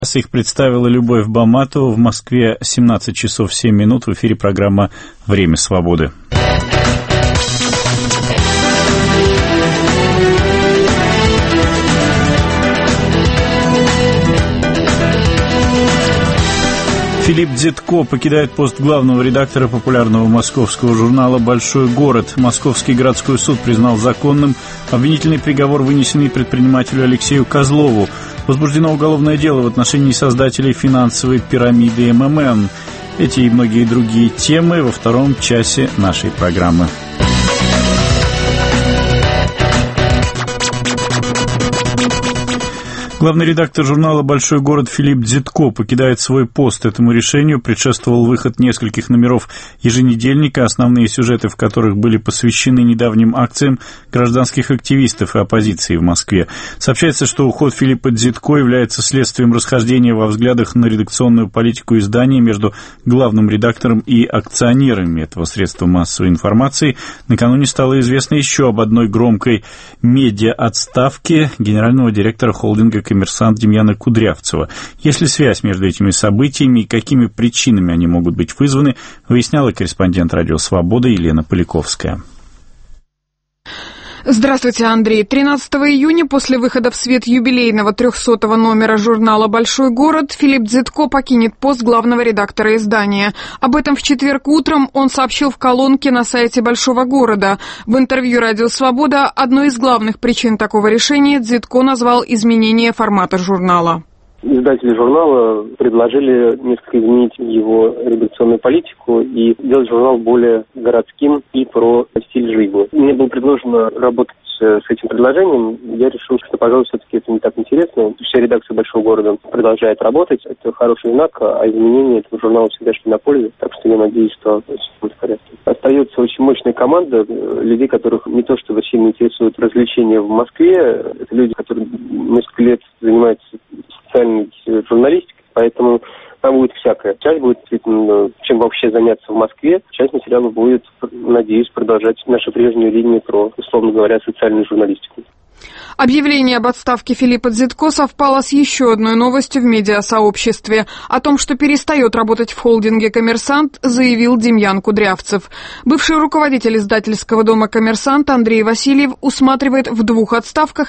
Их представила Любовь Баматова. В Москве 17 часов 7 минут. В эфире программа «Время свободы». Филипп Дзитко покидает пост главного редактора популярного московского журнала «Большой город». Московский городской суд признал законным обвинительный приговор, вынесенный предпринимателю Алексею Козлову. Возбуждено уголовное дело в отношении создателей финансовой пирамиды МММ. Эти и многие другие темы во втором часе нашей программы. Главный редактор журнала «Большой город» Филипп Дзитко покидает свой пост. Этому решению предшествовал выход нескольких номеров еженедельника, основные сюжеты в которых были посвящены недавним акциям гражданских активистов и оппозиции в Москве. Сообщается, что уход Филиппа Дзитко является следствием расхождения во взглядах на редакционную политику издания между главным редактором и акционерами этого средства массовой информации. Накануне стало известно еще об одной громкой медиа-отставке генерального директора холдинга «Коммерсант» Демьяна Кудрявцева. Есть ли связь между этими событиями и какими причинами они могут быть вызваны, выясняла корреспондент «Радио Свобода» Елена Поляковская. Здравствуйте, Андрей. 13 июня после выхода в свет юбилейного 300-го номера журнала «Большой город» Филипп Дзитко покинет пост главного редактора издания. Об этом в четверг утром он сообщил в колонке на сайте «Большого города». В интервью «Радио Свобода» одной из главных причин такого решения Дзитко назвал изменение формата журнала. Издатели журнала предложили несколько изменить его редакционную политику и сделать журнал более городским и про стиль жизни. Мне было предложено работать с этим предложением. Я решил, что, пожалуй, все-таки это не так интересно. Вся редакция «Большого города» продолжает работать. Это хороший знак, а изменения этого журнала всегда шли на пользу. Так что я надеюсь, что все будет в порядке. Остается очень мощная команда людей, которых не то что сильно интересуют развлечения в Москве. Это люди, которые несколько лет занимаются социальной журналистикой, поэтому там будет всякое. Часть будет действительно чем вообще заняться в Москве, часть материалов будет, надеюсь, продолжать нашу прежнюю линию про, условно говоря, социальную журналистику. Объявление об отставке Филиппа Дзитко совпало с еще одной новостью в медиасообществе. О том, что перестает работать в холдинге «Коммерсант», заявил Демьян Кудрявцев. Бывший руководитель издательского дома «Коммерсант» Андрей Васильев усматривает в двух отставках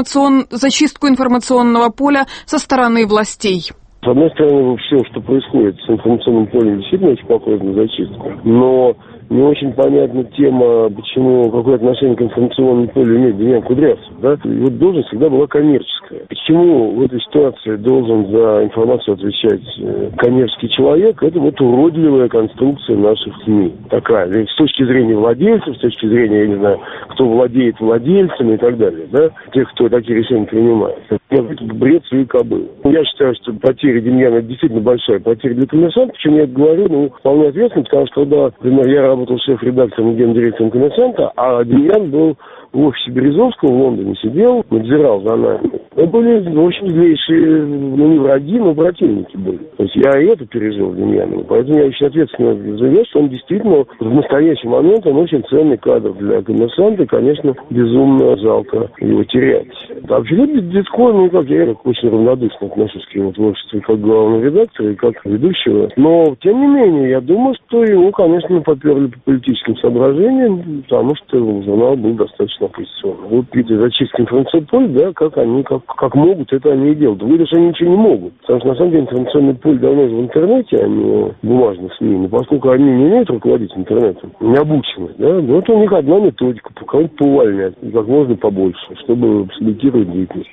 зачистку информационного поля со стороны властей. С одной стороны, все, что происходит с информационным полем, действительно очень похоже на зачистку, но не очень понятна тема, почему, какое отношение к информационному полю имеет Демьян Кудрявцев, да? Его должность всегда была коммерческая. Почему в этой ситуации должен за информацию отвечать коммерческий человек? Это вот уродливая конструкция наших СМИ. Такая, с точки зрения владельцев, с точки зрения, я не знаю, кто владеет владельцами и так далее, да? Тех, кто такие решения принимает. Это бред своей кобылы. Я считаю, что потеря Демьяна действительно большая потеря для «Коммерсанта». Почему я это говорю? Вполне ответственно, потому что когда, например, я работал шеф-редактором и гендиректором «Коммерсанта», а Демьян был в офисе Березовского в Лондоне, сидел, надзирал за нами. Мы были очень злейшие, не враги, но противники были. То есть я и это пережил Демьяна. Поэтому я очень ответственно заявляю, что он действительно в настоящий момент он очень ценный кадр для «Коммерсанта», и, конечно, безумно жалко его терять. А Филипп Дзитко, я очень равнодушно отношусь к его творчеству как главного редактора и как ведущего. Но, тем не менее, я думаю, что его, конечно, поперли по политическим соображениям, потому что журнал был достаточно оппозиционный. Вот видите, зачистка информационного поля, да, как они, как могут, это они и делают. Говорят, что они ничего не могут. Потому что, на самом деле, информационный поле давно в интернете, а не в бумажных СМИ. Но поскольку они не умеют руководить интернетом, не обучены, да, вот у них одна методика, кого-нибудь поувольнять, как можно побольше, чтобы саботировать деятельность.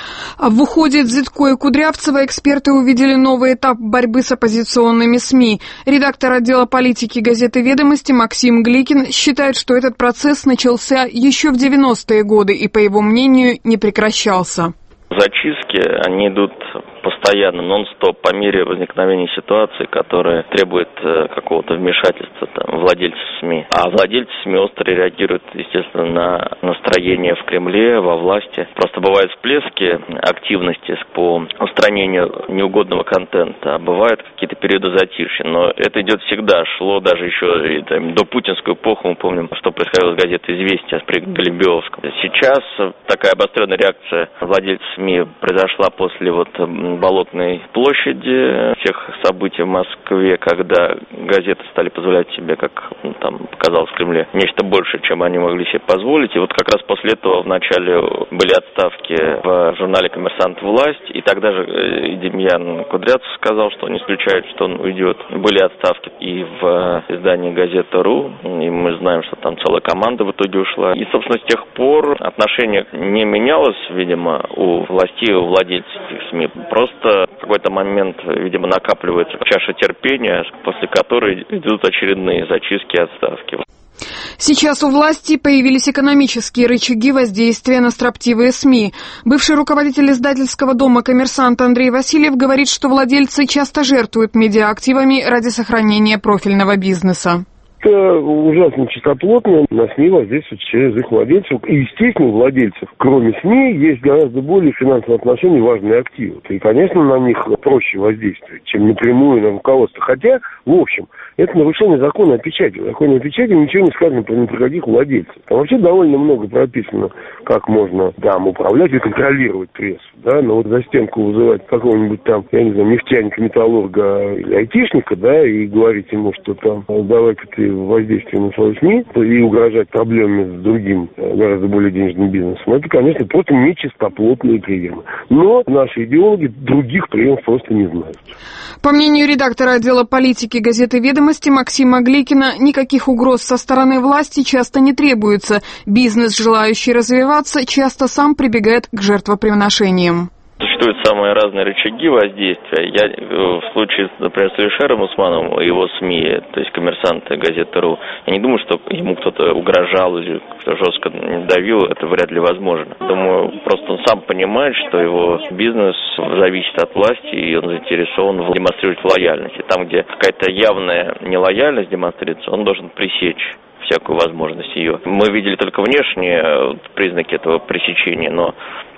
В уходе Дзитко и Кудрявцева эксперты увидели новый этап борьбы с оппозиционными СМИ. Редактор отдела политики газеты «Ведомости» Максим Гликин считает, что этот процесс начался еще в 90-е годы и, по его мнению, не прекращался. Зачистки, они идут постоянно, нон-стоп, по мере возникновения ситуации, которая требует какого-то вмешательства владельцев СМИ. А владельцы СМИ остро реагируют, естественно, на настроение в Кремле, во власти. Просто бывают всплески активности по устранению неугодного контента, а бывают какие-то периоды затишья. Но это идет всегда, шло даже еще до путинскую эпоху. Мы помним, что происходило с газетой «Известия» при Голембиовском. Сейчас такая обостренная реакция владельцев СМИ произошла после Болотной площади, всех событий в Москве, когда газеты стали позволять себе, как там показалось в Кремле, нечто большее, чем они могли себе позволить. И вот как раз после этого вначале были отставки в журнале «Коммерсант. Власть», и тогда же Демьян Кудрявцев сказал, что он не исключает, что он уйдет. Были отставки и в издании «Газета.ру», и мы знаем, что там целая команда в итоге ушла. И, собственно, с тех пор отношение не менялось, видимо, у властей, у владельцев этих СМИ. Просто в какой-то момент, видимо, накапливается чаша терпения, после которой идут очередные зачистки и отставки. Сейчас у власти появились экономические рычаги воздействия на строптивые СМИ. Бывший руководитель издательского дома «Коммерсант» Андрей Васильев говорит, что владельцы часто жертвуют медиаактивами ради сохранения профильного бизнеса. Это ужасно чистоплотно, на СМИ воздействует через их владельцев. И, естественно, у владельцев, кроме СМИ, есть гораздо более в финансовом отношении важные активы. И, конечно, на них проще воздействовать, чем напрямую на руководство. Хотя, в общем, это нарушение закона о печати. В законе о печати ничего не сказано про никаких владельцев. Там вообще довольно много прописано, как можно там управлять и контролировать прессу. Да? Но вот за стенку вызывать какого-нибудь там, я не знаю, нефтяника, металлурга или айтишника, да, и говорить ему, что там давай-ка ты воздействие на свои СМИ и угрожать проблемами с другим, гораздо более денежным бизнесом, это, конечно, просто нечистоплотные приемы. Но наши идеологи других приемов просто не знают. По мнению редактора отдела политики газеты «Ведомости» Максима Гликина, никаких угроз со стороны власти часто не требуется. Бизнес, желающий развиваться, часто сам прибегает к жертвоприношениям. Существуют самые разные рычаги воздействия. Я в случае, например, с Алишером Усмановым и его СМИ, то есть «Коммерсант» и «Газета.ру», я не думаю, что ему кто-то угрожал или кто-то жестко давил, это вряд ли возможно. Думаю, просто он сам понимает, что его бизнес зависит от власти, и он заинтересован демонстрировать лояльность. И там, где какая-то явная нелояльность демонстрируется, он должен пресечь всякую возможность ее. Мы видели только внешние признаки этого пресечения, но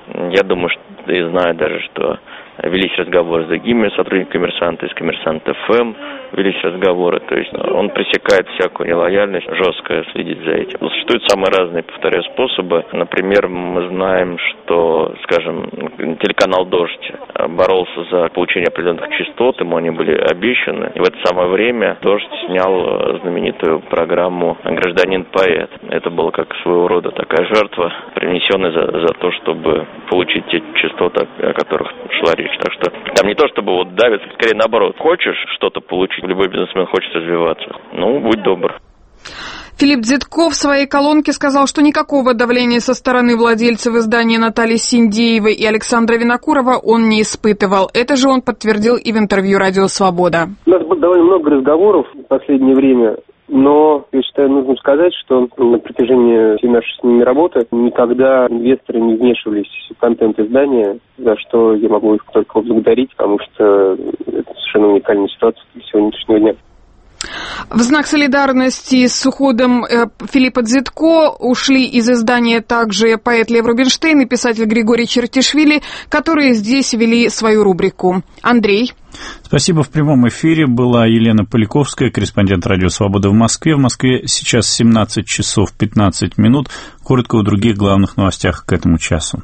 я думаю, что и знаю даже, что велись разговоры с другими сотрудниками «Коммерсанта», из «Коммерсант ФМ» велись разговоры. То есть он пресекает всякую нелояльность, жестко следит за этим. Существуют самые разные, повторяю, способы. Например, мы знаем, что, скажем, телеканал «Дождь» боролся за получение определенных частот, ему они были обещаны. И в это самое время «Дождь» снял знаменитую программу «Гражданин-поэт». Это была как своего рода такая жертва, принесенная за то, чтобы получить те частоты, о которых шла речь. Так что там не то, чтобы вот давит, скорее наоборот. Хочешь что-то получить, любой бизнесмен хочет развиваться. Ну, будь добр. Филипп Дзитко в своей колонке сказал, что никакого давления со стороны владельцев издания Натальи Синдеевой и Александра Винокурова он не испытывал. Это же он подтвердил и в интервью «Радио Свобода». У нас было довольно много разговоров в последнее время. Но, я считаю, нужно сказать, что на протяжении всей нашей с ними работы никогда инвесторы не вмешивались в контент издания, за что я могу их только поблагодарить, потому что это совершенно уникальная ситуация для сегодняшнего дня. В знак солидарности с уходом Филиппа Дзитко ушли из издания также поэт Лев Рубинштейн и писатель Григорий Чертишвили, которые здесь вели свою рубрику. Андрей. Спасибо. В прямом эфире была Елена Поляковская, корреспондент «Радио Свобода» в Москве. В Москве сейчас 17 часов 15 минут. Коротко о других главных новостях к этому часу.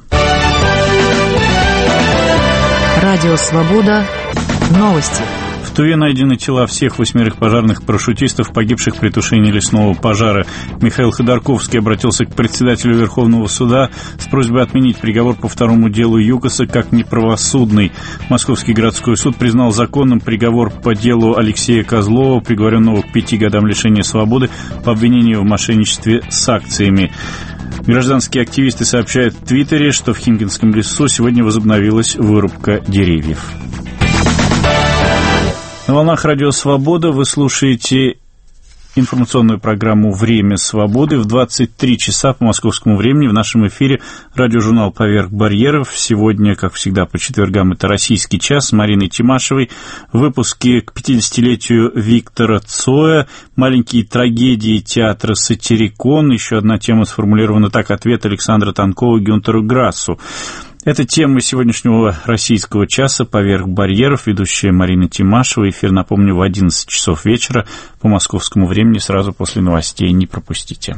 «Радио Свобода». Новости. В Туве найдены тела всех 8 пожарных парашютистов, погибших при тушении лесного пожара. Михаил Ходорковский обратился к председателю Верховного суда с просьбой отменить приговор по второму делу ЮКОСа как неправосудный. Московский городской суд признал законным приговор по делу Алексея Козлова, приговоренного к 5 годам лишения свободы по обвинению в мошенничестве с акциями. Гражданские активисты сообщают в Твиттере, что в Химкинском лесу сегодня возобновилась вырубка деревьев. На волнах «Радио Свобода» вы слушаете информационную программу «Время свободы». В 23 часа по московскому времени в нашем эфире радиожурнал «Поверх барьеров». Сегодня, как всегда, по четвергам это «Российский час» с Мариной Тимашевой. В выпуске к 50-летию Виктора Цоя, маленькие трагедии театра «Сатирикон». Еще одна тема сформулирована так: ответ Александра Тонкова Гюнтеру Грассу. Это тема сегодняшнего «Российского часа» «Поверх барьеров». Ведущая Марина Тимашева. Эфир, напомню, в 11 часов вечера по московскому времени, сразу после новостей. Не пропустите.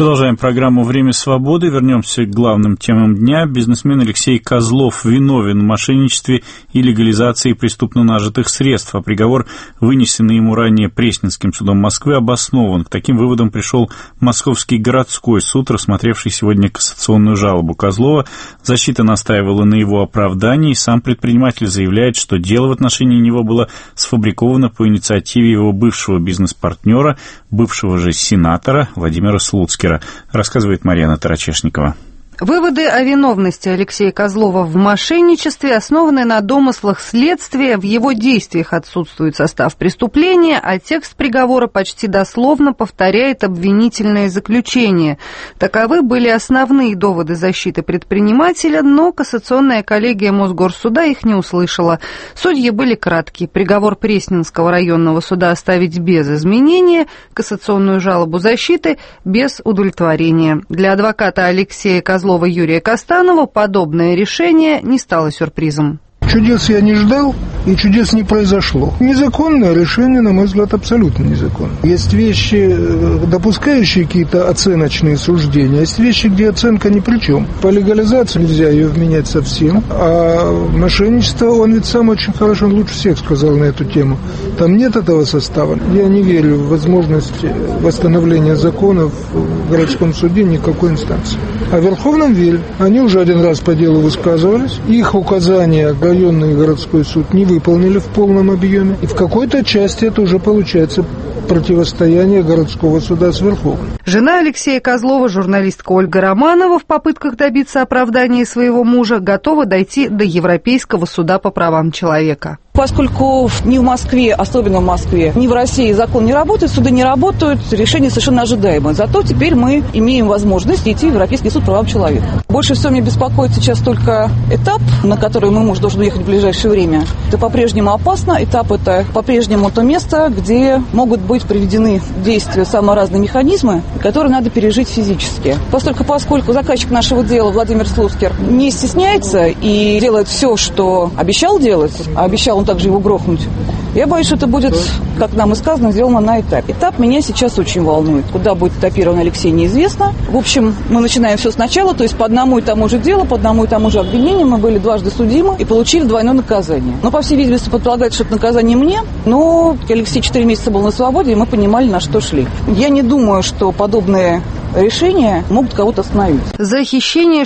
Продолжаем программу «Время свободы». Вернемся к главным темам дня. Бизнесмен Алексей Козлов виновен в мошенничестве и легализации преступно нажитых средств, а приговор, вынесенный ему ранее Пресненским судом Москвы, обоснован. К таким выводам пришел Московский городской суд, рассмотревший сегодня кассационную жалобу Козлова. Защита настаивала на его оправдании. Сам предприниматель заявляет, что дело в отношении него было сфабриковано по инициативе его бывшего бизнес-партнера, бывшего же сенатора Владимира Слуцкера. Рассказывает Марьяна Тарачешникова. Выводы о виновности Алексея Козлова в мошенничестве основаны на домыслах следствия, в его действиях отсутствует состав преступления, а текст приговора почти дословно повторяет обвинительное заключение. Таковы были основные доводы защиты предпринимателя, но кассационная коллегия Мосгорсуда их не услышала. Судьи были краткие. Приговор Пресненского районного суда оставить без изменения, кассационную жалобу защиты без удовлетворения. Для адвоката Алексея Козлова Юрия Костанова подобное решение не стало сюрпризом. Чудес я не ждал, и чудес не произошло. Незаконное решение, на мой взгляд, абсолютно незаконное. Есть вещи, допускающие какие-то оценочные суждения, есть вещи, где оценка ни при чем. По легализации нельзя ее вменять совсем, а мошенничество, он ведь сам очень хорошо, он лучше всех сказал на эту тему. Там нет этого состава. Я не верю в возможность восстановления законов в городском суде никакой инстанции. А в Верховном верю. Они уже один раз по делу высказывались. Их указания районный и городской суд не выполнили в полном объеме. И в какой-то части это уже получается противостояние городского суда с Верховным. Жена Алексея Козлова, журналистка Ольга Романова, в попытках добиться оправдания своего мужа, готова дойти до Европейского суда по правам человека. Поскольку ни в Москве, особенно в Москве, ни в России закон не работает, суды не работают, решение совершенно ожидаемое. Зато теперь мы имеем возможность идти в Европейский суд по правам человека. Больше всего меня беспокоит сейчас только этап, на который мой муж должен уехать в ближайшее время. Это по-прежнему опасно. Этап – это по-прежнему то место, где могут быть приведены в действие самые разные механизмы, которые надо пережить физически. Поскольку заказчик нашего дела, Владимир Слуцкер, не стесняется и делает все, что обещал делать, а обещал он также его грохнуть, я боюсь, что это будет, как нам и сказано, сделано на этапе. Этап меня сейчас очень волнует. Куда будет этапирован Алексей, неизвестно. В общем, мы начинаем все сначала, то есть по одному и тому же делу, по одному и тому же обвинению мы были дважды судимы и получили двойное наказание. Но, по всей видимости, предполагается, что это наказание мне, но Алексей 4 месяца был на свободе, и мы понимали, на что шли. Я не думаю, что подобные решения могут кого-то остановить. За хищение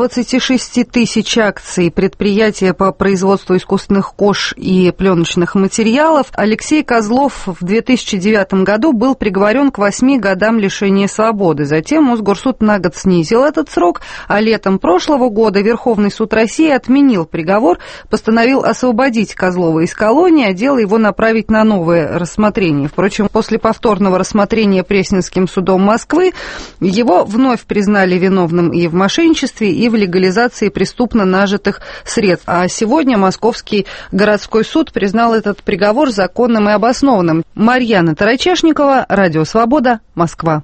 626 тысяч акций предприятия по производству искусственных кож и пленочных материалов Алексей Козлов в 2009 году был приговорен к 8 годам лишения свободы. Затем Мосгорсуд на год снизил этот срок, а летом прошлого года Верховный суд России отменил приговор, постановил освободить Козлова из колонии, а дело его направить на новое рассмотрение. Впрочем, после повторного рассмотрения Пресненским судом Москвы его вновь признали виновным и в мошенничестве, и в легализации преступно нажитых средств. А сегодня Московский городской суд признал этот приговор законным и обоснованным. Марьяна Тарачешникова, Радио Свобода, Москва.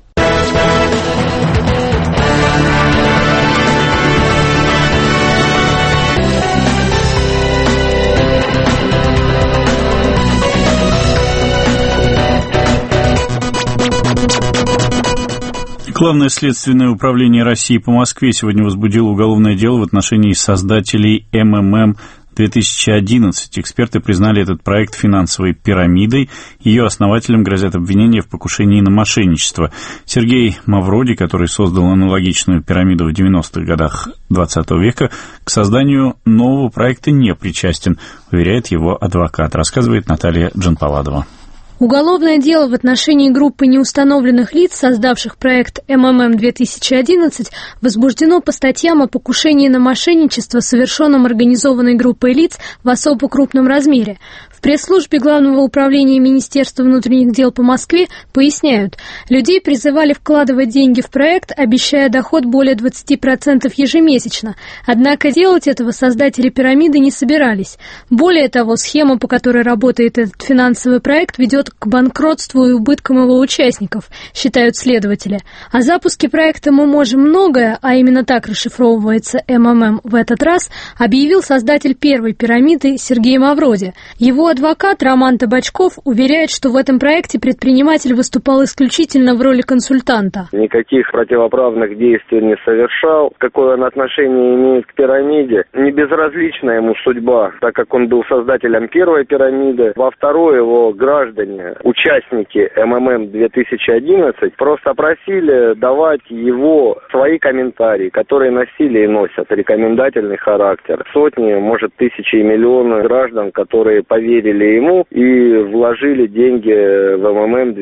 Главное следственное управление России по Москве сегодня возбудило уголовное дело в отношении создателей МММ 2011. Эксперты признали этот проект финансовой пирамидой. Ее основателям грозят обвинения в покушении на мошенничество. Сергей Мавроди, который создал аналогичную пирамиду в 90-х годах XX века, к созданию нового проекта не причастен, уверяет его адвокат, рассказывает Наталья Джанпаладова. Уголовное дело в отношении группы неустановленных лиц, создавших проект МММ-2011, возбуждено по статьям о покушении на мошенничество, совершенном организованной группой лиц в особо крупном размере. В пресс-службе Главного управления Министерства внутренних дел по Москве поясняют, людей призывали вкладывать деньги в проект, обещая доход более 20% ежемесячно. Однако делать этого создатели пирамиды не собирались. Более того, схема, по которой работает этот финансовый проект, ведет к банкротству и убыткам его участников, считают следователи. О запуске проекта «Мы можем многое», а именно так расшифровывается МММ в этот раз, объявил создатель первой пирамиды Сергей Мавроди. Его адвокат Роман Табачков уверяет, что в этом проекте предприниматель выступал исключительно в роли консультанта. Никаких противоправных действий не совершал. Какое он отношение имеет к пирамиде? Не безразлична ему судьба, так как он был создателем первой пирамиды. Во второй его граждане, участники МММ 2011, просто просили давать его свои комментарии, которые носили и носят рекомендательный характер. Сотни, может, тысячи и миллионы граждан, которые поверили ему и вложили деньги в МММ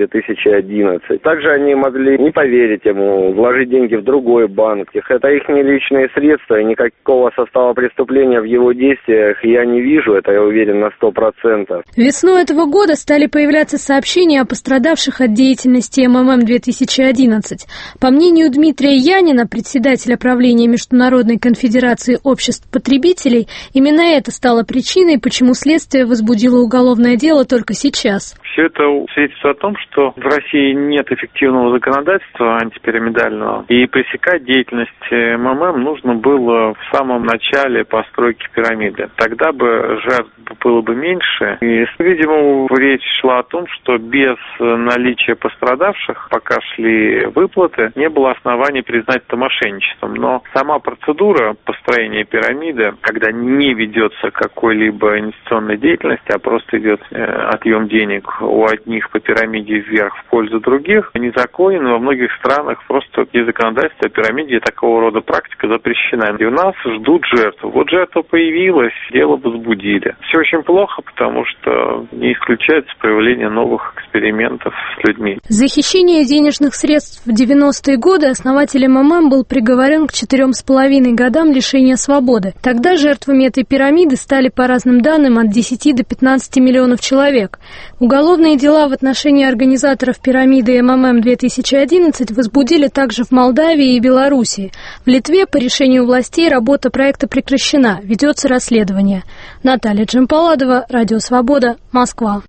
2011. Также они могли не поверить ему, вложить деньги в другой банк. Это их не личные средства, и никакого состава преступления в его действиях я не вижу, это я уверен на 100%. Весной этого года стали появляться сообщения о пострадавших от деятельности МММ 2011. По мнению Дмитрия Янина, председателя правления Международной конфедерации обществ потребителей, именно это стало причиной, почему следствие возбудило уголовное дело только сейчас. Все это свидетельствует о том, что в России нет эффективного законодательства антипирамидального, и пресекать деятельность МММ нужно было в самом начале постройки пирамиды. Тогда бы жертв было бы меньше, и, видимо, речь шла о том, что без наличия пострадавших, пока шли выплаты, не было оснований признать это мошенничеством. Но сама процедура построения пирамиды, когда не ведется какой-либо инвестиционной деятельности, а просто идет отъем денег у одних по пирамиде вверх в пользу других, незаконен. Во многих странах просто без законодательства о пирамиде такого рода практика запрещена. И у нас ждут жертву. Вот жертва появилась, дело возбудили. Все очень плохо, потому что не исключается появление новых экспериментов с людьми. За хищение денежных средств в 90-е годы основатель МММ был приговорен к 4,5 годам лишения свободы. Тогда жертвами этой пирамиды стали, по разным данным, от 10 до 15 миллионов человек. Уголовные дела в отношении организаторов пирамиды МММ 2011 возбудили также в Молдавии и Белоруссии. В Литве по решению властей работа проекта прекращена, ведется расследование. Наталья Джампаладова, Радио Свобода, Москва.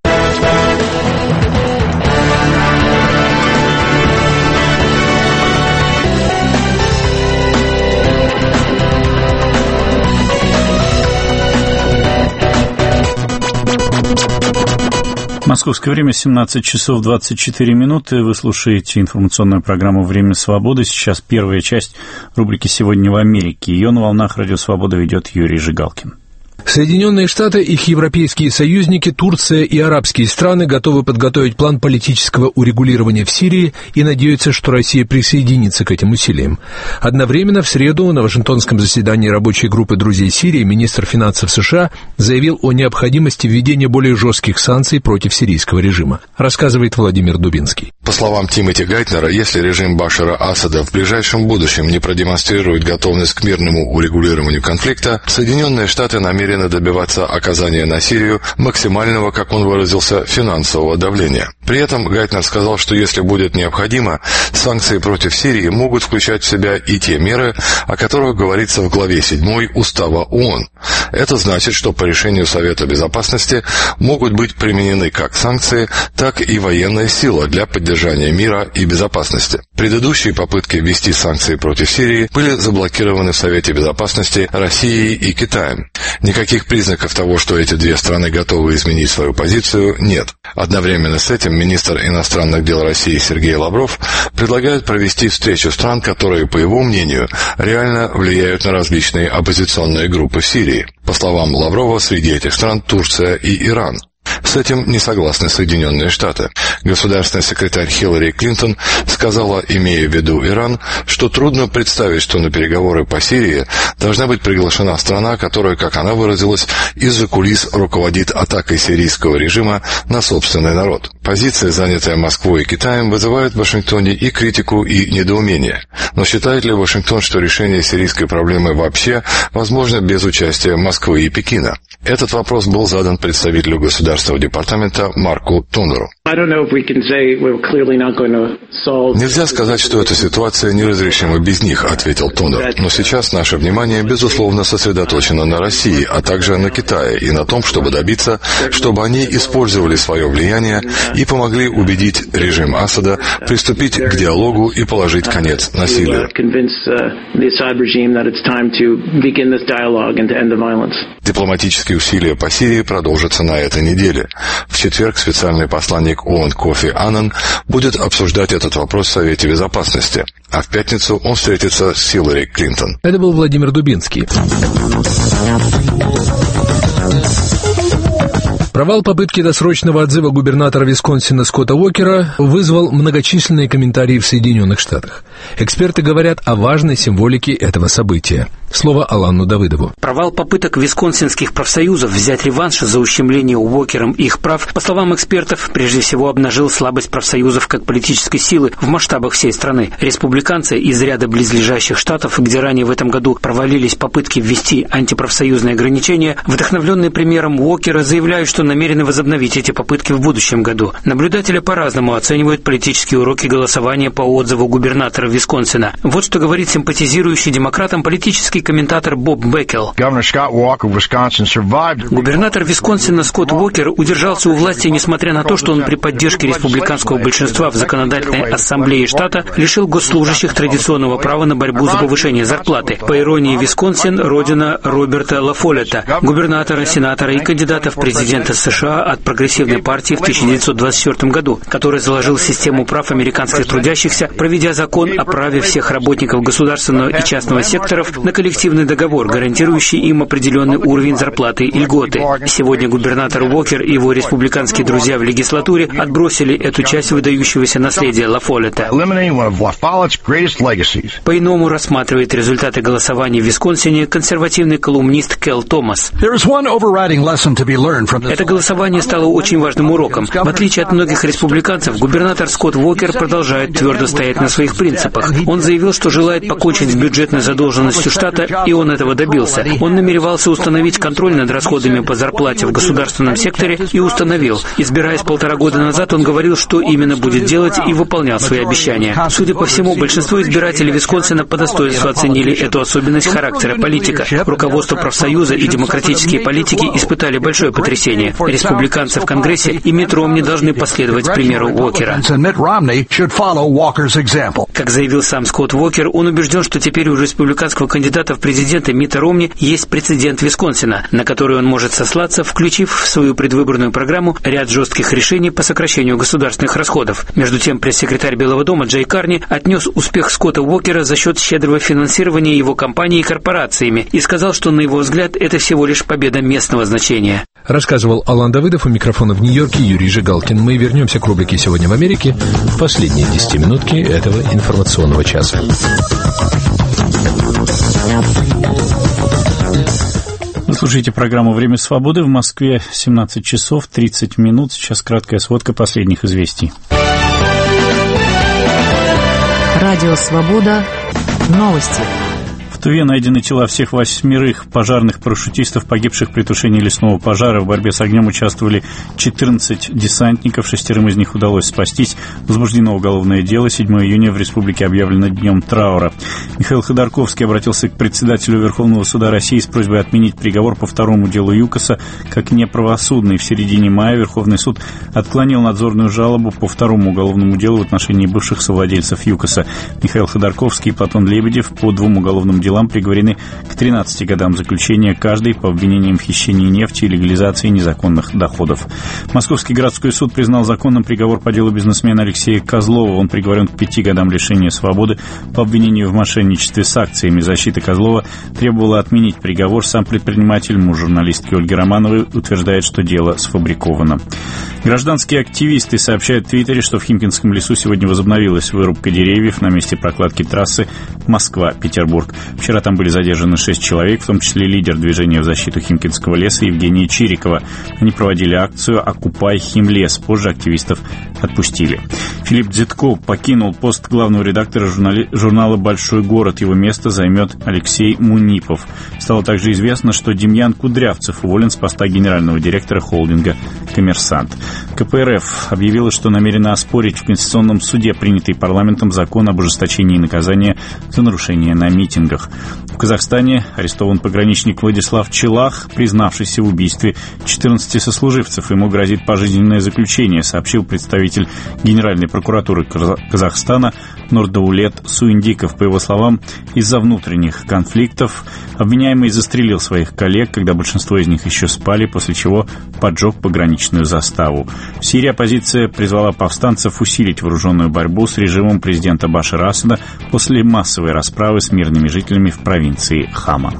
Московское время 17 часов 24 минуты. Вы слушаете информационную программу «Время свободы». Сейчас первая часть рубрики «Сегодня в Америке». Ее на волнах «Радио Свобода» ведет Юрий Жигалкин. Соединенные Штаты, их европейские союзники, Турция и арабские страны готовы подготовить план политического урегулирования в Сирии и надеются, что Россия присоединится к этим усилиям. Одновременно в среду на Вашингтонском заседании рабочей группы «Друзей Сирии» министр финансов США заявил о необходимости введения более жестких санкций против сирийского режима. Рассказывает Владимир Дубинский. По словам Тимоти Гайтнера, если режим Башара Асада в ближайшем будущем не продемонстрирует готовность к мирному урегулированию конфликта, Соединенные Штаты намерены добиваться оказания на Сирию максимального, как он выразился, финансового давления. При этом Гайтнер сказал, что если будет необходимо, санкции против Сирии могут включать в себя и те меры, о которых говорится в главе 7 Устава ООН. Это значит, что по решению Совета Безопасности могут быть применены как санкции, так и военная сила для поддержания мира и безопасности. Предыдущие попытки ввести санкции против Сирии были заблокированы в Совете Безопасности Россией и Китаем. Никаких признаков того, что эти две страны готовы изменить свою позицию, нет. Одновременно с этим министр иностранных дел России Сергей Лавров предлагает провести встречу стран, которые, по его мнению, реально влияют на различные оппозиционные группы в Сирии. По словам Лаврова, среди этих стран Турция и Иран. С этим не согласны Соединенные Штаты. Государственный секретарь Хиллари Клинтон сказала, имея в виду Иран, что трудно представить, что на переговоры по Сирии должна быть приглашена страна, которая, как она выразилась, из-за кулис руководит атакой сирийского режима на собственный народ. Позиция, занятая Москвой и Китаем, вызывает в Вашингтоне и критику, и недоумение. Но считает ли Вашингтон, что решение сирийской проблемы вообще возможно без участия Москвы и Пекина? Этот вопрос был задан представителю Государственного департамента Марку Тунеру. Нельзя сказать, что эта ситуация неразрешима без них, ответил Тонер. Но сейчас наше внимание, безусловно, сосредоточено на России, а также на Китае и на том, чтобы добиться, чтобы они использовали свое влияние и помогли убедить режим Асада приступить к диалогу и положить конец насилию. Дипломатические усилия по Сирии продолжатся на этой неделе. В четверг специальный посланник ООН Кофи Аннан будет обсуждать этот вопрос в Совете Безопасности, а в пятницу он встретится с Хиллари Клинтон. Это был Владимир Дубинский. Провал попытки досрочного отзыва губернатора Висконсина Скотта Уокера вызвал многочисленные комментарии в Соединенных Штатах. Эксперты говорят о важной символике этого события. Слово Алану Давыдову. Провал попыток висконсинских профсоюзов взять реванш за ущемление Уокером их прав, по словам экспертов, прежде всего обнажил слабость профсоюзов как политической силы в масштабах всей страны. Республиканцы из ряда близлежащих штатов, где ранее в этом году провалились попытки ввести антипрофсоюзные ограничения, вдохновленные примером Уокера, заявляют, что намерены возобновить эти попытки в будущем году. Наблюдатели по-разному оценивают политические уроки голосования по отзыву губернатора Висконсина. Вот что говорит симпатизирующий демократам политический комментатор Боб Беккел. Губернатор Висконсина Скотт Уокер удержался у власти, несмотря на то, что он при поддержке республиканского большинства в законодательной ассамблее штата лишил госслужащих традиционного права на борьбу за повышение зарплаты. По иронии, Висконсин – родина Роберта Ла Фоллетта, губернатора, сенатора и кандидата в президенты США от прогрессивной партии в 1924 году, который заложил систему прав американских трудящихся, проведя закон о праве всех работников государственного и частного секторов на коллективный договор, гарантирующий им определенный уровень зарплаты и льготы. Сегодня губернатор Уокер и его республиканские друзья в легислатуре отбросили эту часть выдающегося наследия Ла Фоллетта. По-иному рассматривает результаты голосования в Висконсине консервативный колумнист Кел Томас. Это голосование стало очень важным уроком. В отличие от многих республиканцев, губернатор Скотт Уокер продолжает твердо стоять на своих принципах. Он заявил, что желает покончить с бюджетной задолженностью штата, и он этого добился. Он намеревался установить контроль над расходами по зарплате в государственном секторе и установил. Избираясь 1,5 года назад, он говорил, что именно будет делать, и выполнял свои обещания. Судя по всему, большинство избирателей Висконсина по достоинству оценили эту особенность характера политика. Руководство профсоюза и демократические политики испытали большое потрясение. Республиканцы в Конгрессе и Митт Ромни должны последовать примеру Уокера. Как заявил сам Скотт Уокер, он убежден, что теперь у республиканского кандидата в президенты Митта Ромни есть прецедент Висконсина, на который он может сослаться, включив в свою предвыборную программу ряд жестких решений по сокращению государственных расходов. Между тем, пресс-секретарь Белого дома Джей Карни отнес успех Скотта Уокера за счет щедрого финансирования его компаний и корпорациями и сказал, что, на его взгляд, это всего лишь победа местного значения. Рассказывал Алан Давыдов, у микрофона в Нью-Йорке Юрий Жигалкин. Мы вернемся к рубрике «Сегодня в Америке» в последние 10-минутки этого информационного часа. Вы слушаете программу «Время свободы». В Москве 17 часов 30 минут. Сейчас краткая сводка последних известий. Радио «Свобода». Новости. В Туве найдены тела всех 8 пожарных парашютистов, погибших при тушении лесного пожара. В борьбе с огнем участвовали 14 десантников, 6 из них удалось спастись. Возбуждено уголовное дело. 7 июня в республике объявлено днем траура. Михаил Ходорковский обратился к председателю Верховного суда России с просьбой отменить приговор по второму делу ЮКОСа как неправосудный. В середине мая Верховный суд отклонил надзорную жалобу по второму уголовному делу в отношении бывших совладельцев ЮКОСа. Михаил Ходорковский и Платон Лебедев по 2 уголовным делам приговорены к 13 годам заключения каждый по обвинениям в хищении нефти и легализации незаконных доходов. Московский городской суд признал законным приговор по делу бизнесмена Алексея Козлова. Он приговорен к 5 годам лишения свободы по обвинению в мошенничестве с акциями. Защита Козлова требовала отменить приговор. Сам предприниматель, муж журналистки Ольги Романовой, утверждает, что дело сфабриковано. Гражданские активисты сообщают в Твиттере, что в Химкинском лесу сегодня возобновилась вырубка деревьев на месте прокладки трассы Москва-Петербург. Вчера там были задержаны 6 человек, в том числе лидер движения в защиту Химкинского леса Евгения Чирикова. Они проводили акцию «Окупай Химлес». Позже активистов отпустили. Филипп Дзитко покинул пост главного редактора журнала «Большой город». Его место займет Алексей Мунипов. Стало также известно, что Демьян Кудрявцев уволен с поста генерального директора холдинга «Коммерсант». КПРФ объявила, что намерена оспорить в Конституционном суде принятый парламентом закон об ужесточении наказания за нарушения на митингах. В Казахстане арестован пограничник Владислав Челах, признавшийся в убийстве 14 сослуживцев. Ему грозит пожизненное заключение, сообщил представитель Генеральной прокуратуры Казахстана Нурдаулет Суиндиков. По его словам, из-за внутренних конфликтов обвиняемый застрелил своих коллег, когда большинство из них еще спали, после чего поджег пограничную заставу. В Сирии оппозиция призвала повстанцев усилить вооруженную борьбу с режимом президента Башара Асада после массовой расправы с мирными жителями в провинции Хама.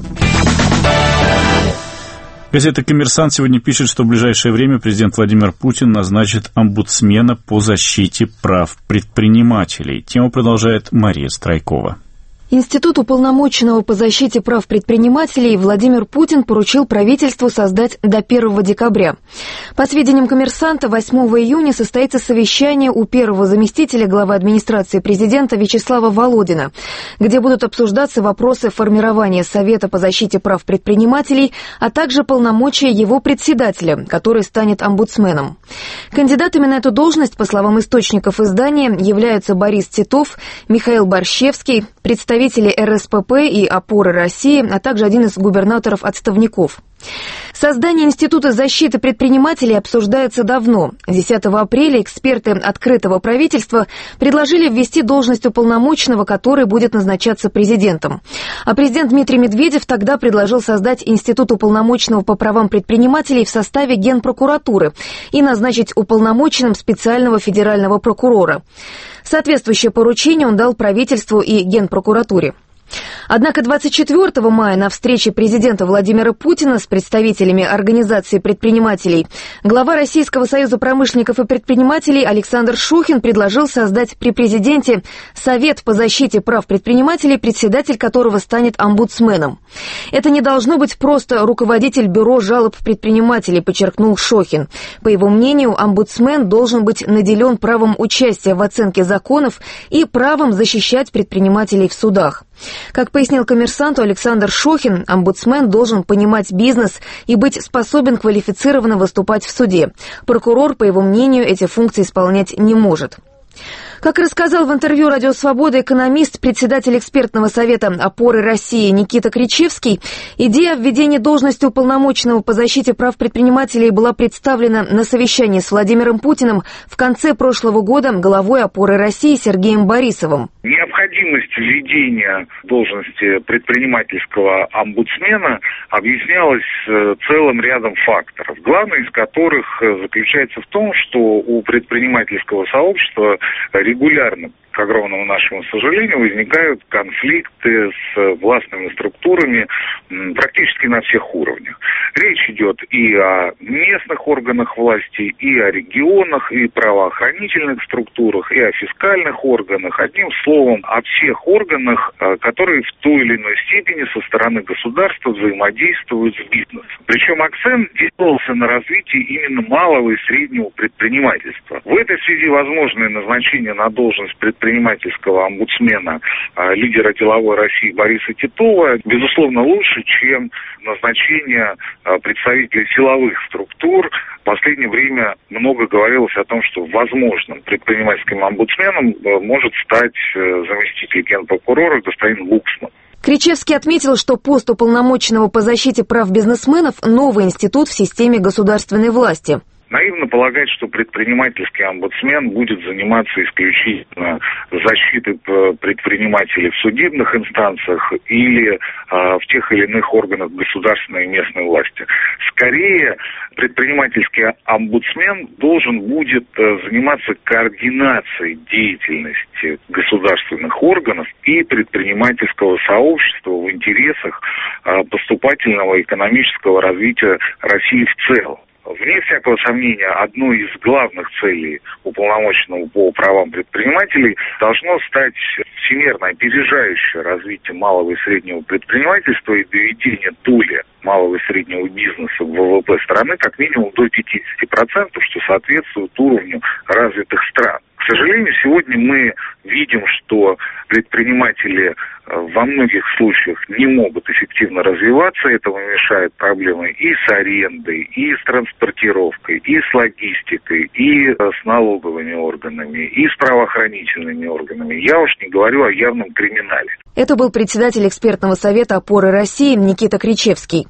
Газета «Коммерсант» сегодня пишет, что в ближайшее время президент Владимир Путин назначит омбудсмена по защите прав предпринимателей. Тему продолжает Мария Страйкова. Институт уполномоченного по защите прав предпринимателей Владимир Путин поручил правительству создать до 1 декабря. По сведениям «Коммерсанта», 8 июня состоится совещание у первого заместителя главы администрации президента Вячеслава Володина, где будут обсуждаться вопросы формирования Совета по защите прав предпринимателей, а также полномочия его председателя, который станет омбудсменом. Кандидатами на эту должность, по словам источников издания, являются Борис Титов, Михаил Борщевский, представители РСПП и «Опоры России», а также один из губернаторов-отставников. Создание Института защиты предпринимателей обсуждается давно. 10 апреля эксперты открытого правительства предложили ввести должность уполномоченного, который будет назначаться президентом. А президент Дмитрий Медведев тогда предложил создать Институт уполномоченного по правам предпринимателей в составе Генпрокуратуры и назначить уполномоченным специального федерального прокурора. Соответствующее поручение он дал правительству и Генпрокуратуре. Однако 24 мая на встрече президента Владимира Путина с представителями Организации предпринимателей глава Российского союза промышленников и предпринимателей Александр Шухин предложил создать при президенте Совет по защите прав предпринимателей, председатель которого станет омбудсменом. Это не должно быть просто руководитель бюро жалоб предпринимателей, подчеркнул Шохин. По его мнению, омбудсмен должен быть наделен правом участия в оценке законов и правом защищать предпринимателей в судах. Как пояснил «Коммерсанту» Александр Шохин, омбудсмен должен понимать бизнес и быть способен квалифицированно выступать в суде. Прокурор, по его мнению, эти функции исполнять не может. Как рассказал в интервью «Радио Свобода» экономист, председатель экспертного совета «Опоры России» Никита Кричевский, идея введения должности уполномоченного по защите прав предпринимателей была представлена на совещании с Владимиром Путиным в конце прошлого года главой «Опоры России» Сергеем Борисовым. Необходимость введения должности предпринимательского омбудсмена объяснялась целым рядом факторов, главный из которых заключается в том, что у предпринимательского сообщества регулярно, к огромному нашему сожалению, возникают конфликты с властными структурами практически на всех уровнях. Речь идет и о местных органах власти, и о регионах, и правоохранительных структурах, и о фискальных органах. Одним словом, о всех органах, которые в той или иной степени со стороны государства взаимодействуют с бизнесом. Причем акцент делался на развитии именно малого и среднего предпринимательства. В этой связи возможное назначение на должность предпринимательского омбудсмена лидера деловой России Бориса Титова, безусловно, лучше, чем назначение представителей силовых структур. В последнее время много говорилось о том, что возможным предпринимательским омбудсменом может стать заместитель генпрокурора господин Луксман. Кричевский отметил, что пост уполномоченного по защите прав бизнесменов – новый институт в системе государственной власти. Наивно полагать, что предпринимательский омбудсмен будет заниматься исключительно защитой предпринимателей в судебных инстанциях или в тех или иных органах государственной и местной власти. Скорее, предпринимательский омбудсмен должен будет заниматься координацией деятельности государственных органов и предпринимательского сообщества в интересах поступательного экономического развития России в целом. Вне всякого сомнения, одной из главных целей уполномоченного по правам предпринимателей должно стать всемирно опережающее развитие малого и среднего предпринимательства и доведение доли малого и среднего бизнеса в ВВП страны как минимум до 50%, что соответствует уровню развитых стран. К сожалению, сегодня мы видим, что предприниматели во многих случаях не могут эффективно развиваться. Этому мешают проблемы и с арендой, и с транспортировкой, и с логистикой, и с налоговыми органами, и с правоохранительными органами. Я уж не говорю о явном криминале. Это был председатель экспертного совета «Опоры России» Никита Кричевский.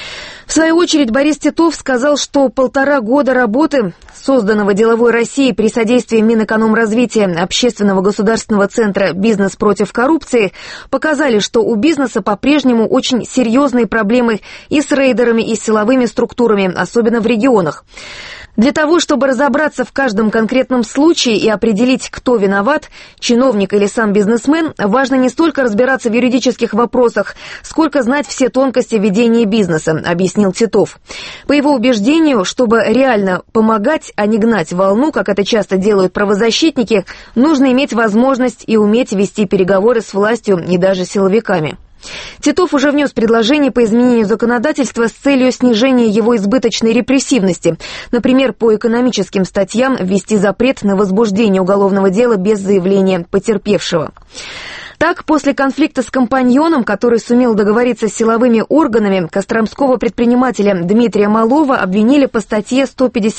В свою очередь Борис Титов сказал, что 1,5 года работы, созданного «Деловой Россией» при содействии Минэкономразвития Общественного государственного центра «Бизнес против коррупции», показали, что у бизнеса по-прежнему очень серьезные проблемы и с рейдерами, и с силовыми структурами, особенно в регионах. Для того, чтобы разобраться в каждом конкретном случае и определить, кто виноват, чиновник или сам бизнесмен, важно не столько разбираться в юридических вопросах, сколько знать все тонкости ведения бизнеса, объяснил Титов. По его убеждению, чтобы реально помогать, а не гнать волну, как это часто делают правозащитники, нужно иметь возможность и уметь вести переговоры с властью и даже силовиками. Титов уже внес предложение по изменению законодательства с целью снижения его избыточной репрессивности. Например, по экономическим статьям ввести запрет на возбуждение уголовного дела без заявления потерпевшего. Так, после конфликта с компаньоном, который сумел договориться с силовыми органами, костромского предпринимателя Дмитрия Малова обвинили по статье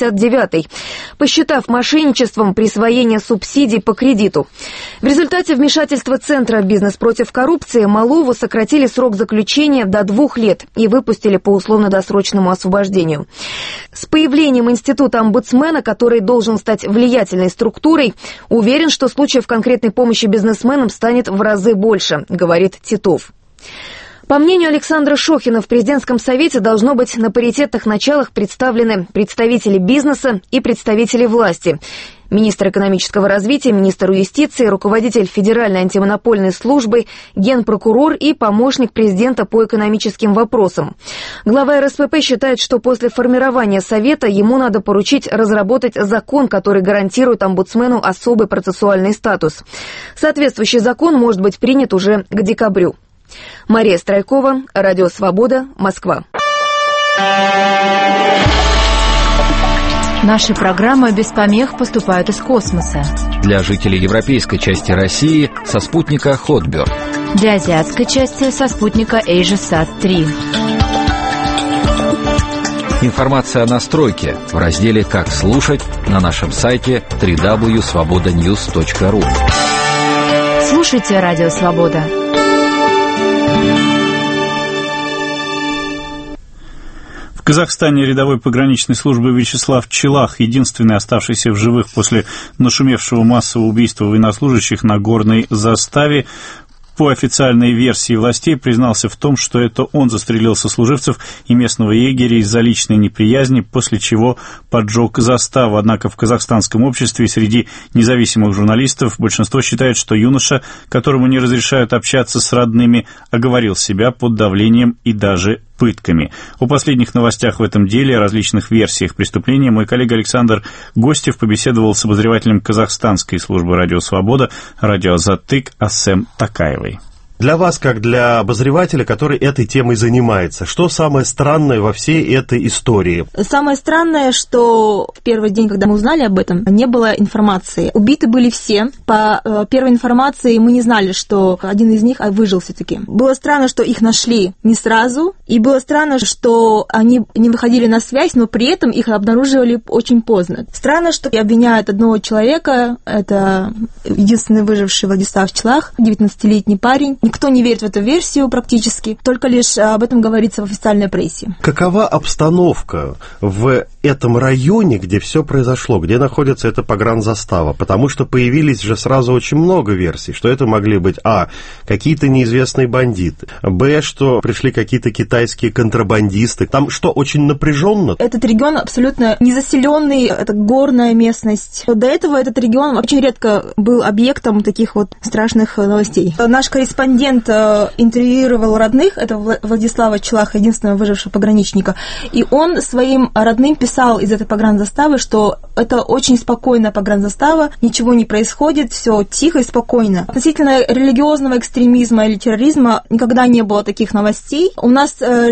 159, посчитав мошенничеством присвоение субсидий по кредиту. В результате вмешательства Центра «Бизнес против коррупции» Малову сократили срок заключения до 2 лет и выпустили по условно-досрочному освобождению. С появлением института омбудсмена, который должен стать влиятельной структурой, уверен, что случаев конкретной помощи бизнесменам станет в разы больше, говорит Титов. По мнению Александра Шохина, в президентском совете должно быть на паритетных началах представлены представители бизнеса и представители власти. Министр экономического развития, министр юстиции, руководитель Федеральной антимонопольной службы, генпрокурор и помощник президента по экономическим вопросам. Глава РСПП считает, что после формирования совета ему надо поручить разработать закон, который гарантирует омбудсмену особый процессуальный статус. Соответствующий закон может быть принят уже к декабрю. Мария Страйкова, Радио Свобода, Москва. Наши программы без помех поступают из космоса. Для жителей европейской части России со спутника Hotbird. Для азиатской части со спутника AsiaSat-3. Информация о настройке в разделе «Как слушать» на нашем сайте www.svobodanews.ru. Слушайте Радио Свобода. В Казахстане рядовой пограничной службы Вячеслав Челах, единственный оставшийся в живых после нашумевшего массового убийства военнослужащих на горной заставе, по официальной версии властей признался в том, что это он застрелил сослуживцев и местного егеря из-за личной неприязни, после чего поджег заставу. Однако в казахстанском обществе и среди независимых журналистов большинство считает, что юноша, которому не разрешают общаться с родными, оговорил себя под давлением и даже пытками. О последних новостях в этом деле, о различных версиях преступления мой коллега Александр Гостев побеседовал с обозревателем казахстанской службы «Радио Свобода», «Радио Затык» Асем Такаевой. Для вас, как для обозревателя, который этой темой занимается, что самое странное во всей этой истории? Самое странное, что в первый день, когда мы узнали об этом, не было информации. Убиты были все. По первой информации мы не знали, что один из них выжил все-таки. Было странно, что их нашли не сразу, и было странно, что они не выходили на связь, но при этом их обнаруживали очень поздно. Странно, что обвиняют одного человека, это единственный выживший Владислав Челах, 19-летний парень. Никто не верит в эту версию практически, только лишь об этом говорится в официальной прессе. Какова обстановка в этом районе, где все произошло, где находится эта погранзастава? Потому что появились же сразу очень много версий, что это могли быть какие-то неизвестные бандиты, что пришли какие-то китайские контрабандисты. Там что, очень напряженно? Этот регион абсолютно незаселенный, это горная местность. До этого этот регион очень редко был объектом таких вот страшных новостей. Наш корреспондент корреспондент интервьюировал родных, это Владислава Челаха, единственного выжившего пограничника, и он своим родным писал из этой погранзаставы, что это очень спокойная погранзастава, ничего не происходит, все тихо и спокойно. Относительно религиозного экстремизма или терроризма никогда не было таких новостей. У нас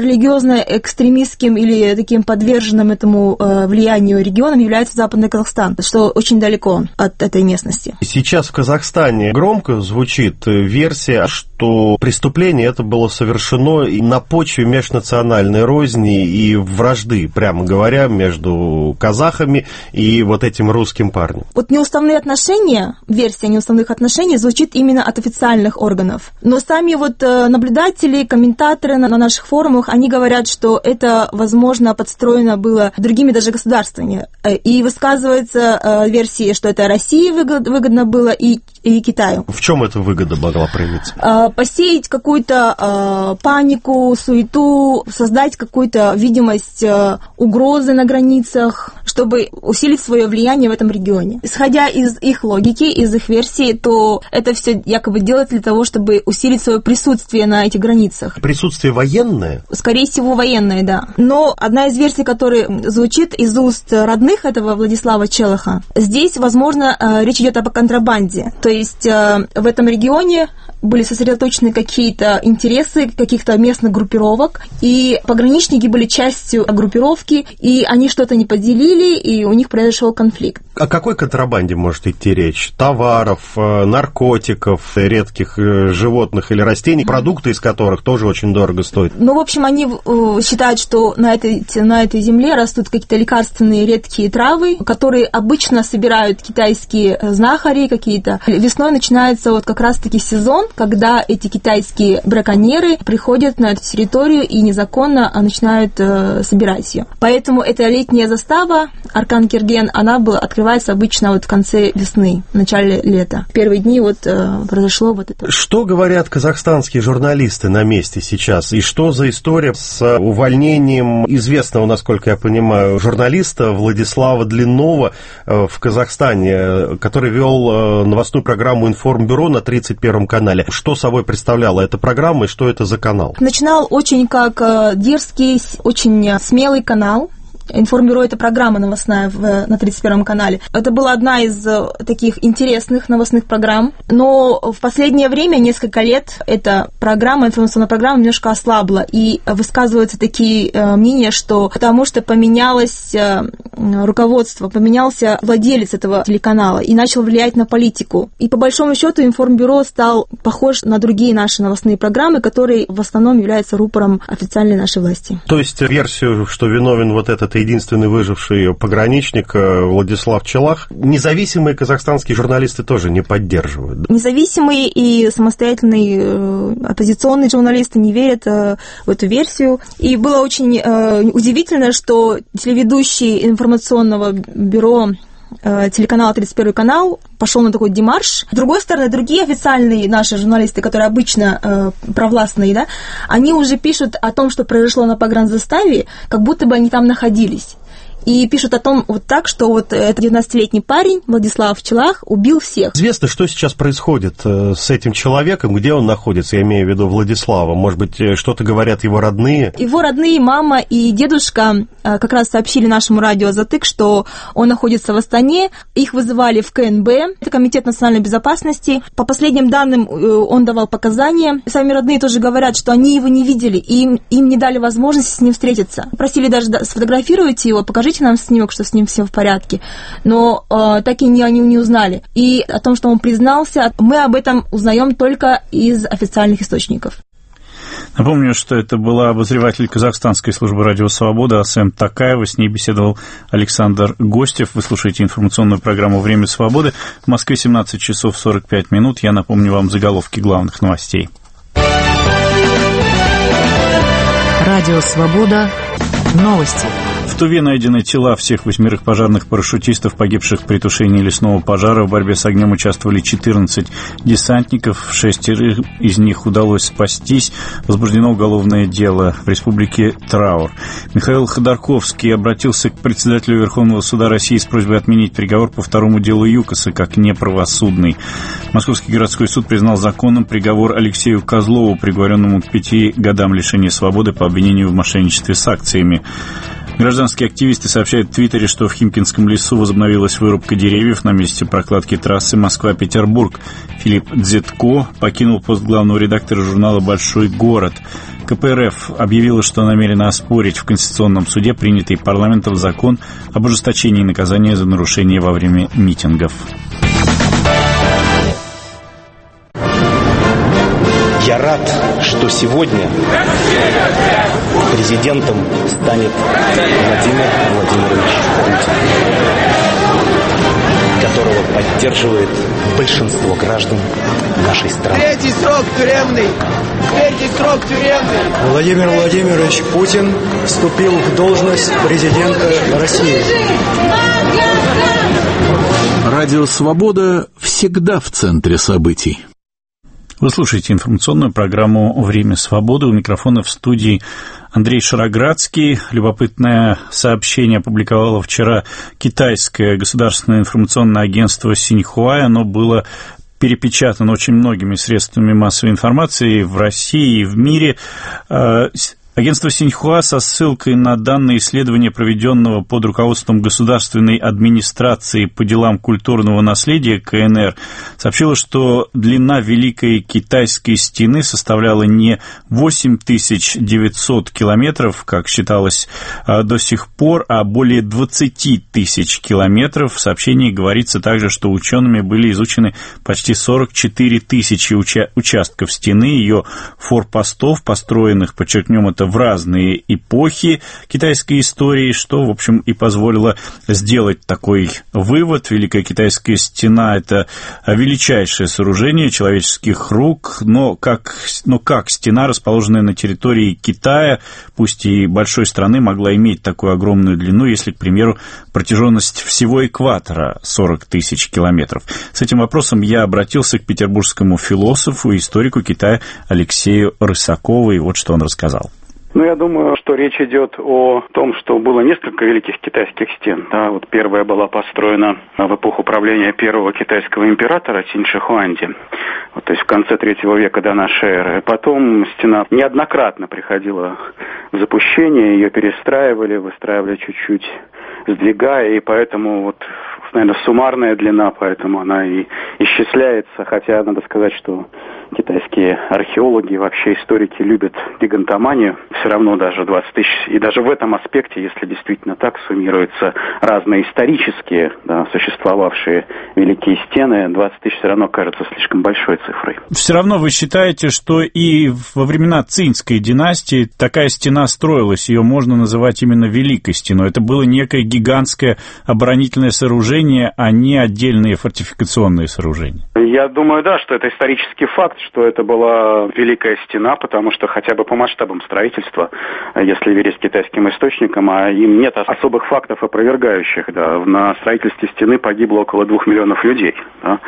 религиозно-экстремистским или таким подверженным этому влиянию регионом является Западный Казахстан, что очень далеко от этой местности. Сейчас в Казахстане громко звучит версия, что преступление это было совершено на почве межнациональной розни и вражды, прямо говоря, между казахами и вот этим русским парнем. Вот неуставные отношения, версия неуставных отношений звучит именно от официальных органов. Но сами вот наблюдатели, комментаторы на наших форумах, они говорят, что это, возможно, подстроено было другими даже государствами. И высказывается версия, что это России выгодно было и Китаю. В чем эта выгода могла проявиться? Посеять какую-то панику, суету, создать какую-то видимость угрозы на границах, чтобы усилить свое влияние в этом регионе. Исходя из их логики, из их версии, то это все якобы делают для того, чтобы усилить свое присутствие на этих границах. Присутствие военное? Скорее всего, военное, да. Но одна из версий, которая звучит из уст родных этого Владислава Челаха, здесь, возможно, речь идет об контрабанде. То есть в этом регионе были сосредоточены какие-то интересы каких-то местных группировок, и пограничники были частью группировки, и они что-то не поделили, и у них произошел конфликт. О какой контрабанде может идти речь? Товаров, наркотиков, редких животных или растений, продукты из которых тоже очень дорого стоят? Ну, в общем, они считают, что на этой земле растут какие-то лекарственные редкие травы, которые обычно собирают китайские знахари какие-то. Весной начинается вот как раз-таки сезон, когда эти китайские браконьеры приходят на эту территорию и незаконно начинают собирать ее. Поэтому эта летняя застава Аркан-Керген, она открывается обычно вот в конце весны, в начале лета. В первые дни вот произошло вот это. Что говорят казахстанские журналисты на месте сейчас? И что за история с увольнением известного, насколько я понимаю, журналиста Владислава Длинного в Казахстане, который вел новостную программу «Информбюро» на 31-м канале? Что собой представляла эта программа и что это за канал? Начинал очень как дерзкий, очень смелый канал. «Информбюро» — это программа новостная на 31-м канале. Это была одна из таких интересных новостных программ, но в последнее время, несколько лет, эта программа, информационная программа немножко ослабла, и высказываются такие мнения, что потому что поменялось руководство, поменялся владелец этого телеканала и начал влиять на политику. И по большому счету «Информбюро» стал похож на другие наши новостные программы, которые в основном являются рупором официальной нашей власти. То есть версию, что виновен вот этот единственный выживший пограничник Владислав Челах, независимые казахстанские журналисты тоже не поддерживают? Независимые и самостоятельные оппозиционные журналисты не верят в эту версию. И было очень удивительно, что телеведущий информационного бюро телеканала 31 канал пошел на такой демарш. С другой стороны, другие официальные наши журналисты, которые обычно провластные, да, они уже пишут о том, что произошло на погранзаставе, как будто бы они там находились. И пишут о том вот так, что вот этот 19-летний парень, Владислав Челах, убил всех. Известно, что сейчас происходит с этим человеком, где он находится, я имею в виду Владислава. Может быть, что-то говорят его родные? Его родные, мама и дедушка как раз сообщили нашему радио «Затык», что он находится в Астане. Их вызывали в КНБ, это Комитет национальной безопасности. По последним данным, он давал показания. Сами родные тоже говорят, что они его не видели, и им не дали возможности с ним встретиться. Просили даже сфотографировать его, покажите нам снимок, что с ним все в порядке. Но так и они не узнали. И о том, что он признался, мы об этом узнаем только из официальных источников. Напомню, что это была обозреватель казахстанской службы «Радио Свобода» Асем Такаева. С ней беседовал Александр Гостев. Вы слушаете информационную программу «Время свободы». В Москве 17 часов 45 минут. Я напомню вам заголовки главных новостей. Радио Свобода. Новости. В Туве найдены тела всех 8 пожарных парашютистов, погибших при тушении лесного пожара. В борьбе с огнем участвовали 14 десантников, 6 из них удалось спастись. Возбуждено уголовное дело. В республике траур. Михаил Ходорковский обратился к председателю Верховного суда России с просьбой отменить приговор по второму делу ЮКОСа как неправосудный. Московский городской суд признал законным приговор Алексею Козлову, приговоренному к 5 годам лишения свободы по обвинению в мошенничестве с акциями. Гражданские активисты сообщают в Твиттере, что в Химкинском лесу возобновилась вырубка деревьев на месте прокладки трассы Москва-Петербург. Филипп Дзитко покинул пост главного редактора журнала «Большой город». КПРФ объявила, что намерена оспорить в Конституционном суде принятый парламентом закон об ужесточении наказания за нарушения во время митингов. Я рад, что сегодня президентом станет Владимир Владимирович Путин, которого поддерживает большинство граждан нашей страны. Третий срок тюремный! Третий срок тюремный! Владимир Владимирович Путин вступил в должность президента России. Радио «Свобода» всегда в центре событий. Вы слушаете информационную программу «Время свободы». У микрофона в студии Андрей Шароградский. Любопытное сообщение опубликовало вчера китайское государственное информационное агентство Синьхуа. Оно было перепечатано очень многими средствами массовой информации в России и в мире. Агентство Синьхуа со ссылкой на данные исследования, проведенного под руководством Государственной администрации по делам культурного наследия КНР, сообщило, что длина Великой Китайской стены составляла не 8900 километров, как считалось до сих пор, а более 20 тысяч километров. В сообщении говорится также, что учеными были изучены почти 44 тысячи участков стены, ее форпостов, построенных, подчеркнем это, в разные эпохи китайской истории, что, в общем, и позволило сделать такой вывод. Великая Китайская стена – это величайшее сооружение человеческих рук, но как стена, расположенная на территории Китая, пусть и большой страны, могла иметь такую огромную длину, если, к примеру, протяженность всего экватора 40 тысяч километров. С этим вопросом я обратился к петербургскому философу и историку Китая Алексею Рысакову, и вот что он рассказал. Я думаю, что речь идет о том, что было несколько великих китайских стен. Да, вот первая была построена в эпоху правления первого китайского императора Цинь Ши Хуанди, то есть в конце 3 века до нашей эры. Потом стена неоднократно приходила в запущение, ее перестраивали, выстраивали чуть-чуть, сдвигая, и поэтому наверное, суммарная длина, поэтому она и исчисляется, хотя надо сказать, что китайские археологи, вообще историки любят гигантоманию, все равно даже 20 тысяч, и даже в этом аспекте, если действительно так суммируются разные исторические, существовавшие великие стены, 20 тысяч все равно кажется слишком большой цифрой. Все равно вы считаете, что и во времена Цинской династии такая стена строилась, ее можно называть именно Великой стеной, это было некое гигантское оборонительное сооружение, а не отдельные фортификационные сооружения? Я думаю, да, что это исторический факт, что это была Великая стена, потому что хотя бы по масштабам строительства, если верить китайским источникам, а им нет особых фактов опровергающих, на строительстве стены погибло около 2 миллионов людей. Да.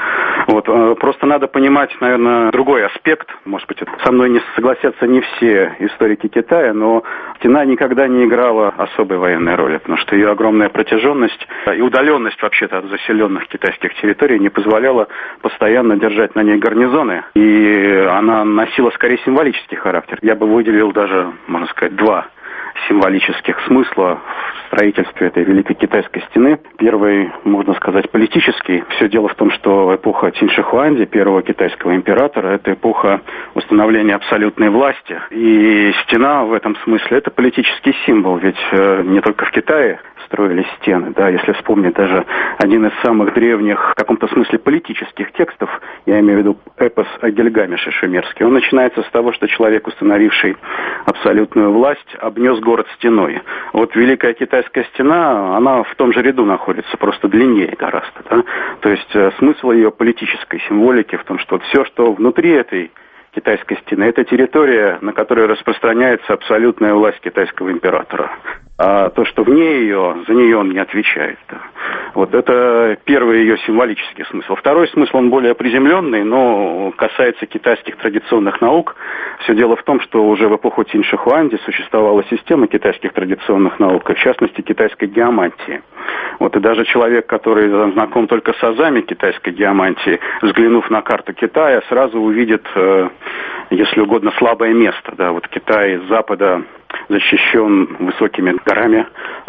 Просто надо понимать, наверное, другой аспект, может быть, со мной не согласятся не все историки Китая, но стена никогда не играла особой военной роли, потому что ее огромная протяженность и удаленность вообще-то от заселенных китайских территорий не позволяла постоянно держать на ней гарнизоны, и она носила скорее символический характер. Я бы выделил даже, можно сказать, 2 символических смысла в строительстве этой Великой Китайской стены. Первый, можно сказать, политический. Все дело в том, что эпоха Цинь Ши Хуанди, первого китайского императора, это эпоха установления абсолютной власти. И стена в этом смысле это политический символ, ведь не только в Китае строились стены, если вспомнить даже один из самых древних, в каком-то смысле, политических текстов, я имею в виду эпос о Гильгамеше шумерский, он начинается с того, что человек, установивший абсолютную власть, обнес город стеной. Великая Китайская стена, она в том же ряду находится, просто длиннее гораздо, То есть смысл ее политической символики в том, что все, что внутри этой Китайской стены, это территория, на которой распространяется абсолютная власть китайского императора. а то, что вне ее, за нее он не отвечает. Да. Вот это первый ее символический смысл. Второй смысл, он более приземленный, но касается китайских традиционных наук. Все дело в том, что уже в эпоху Цинь Ши Хуанди существовала система китайских традиционных наук, в частности, китайской геомантии. Вот и даже человек, который знаком только с азами китайской геомантии, взглянув на карту Китая, сразу увидит, если угодно, слабое место. Да, вот Китай с запада защищен высокими горами,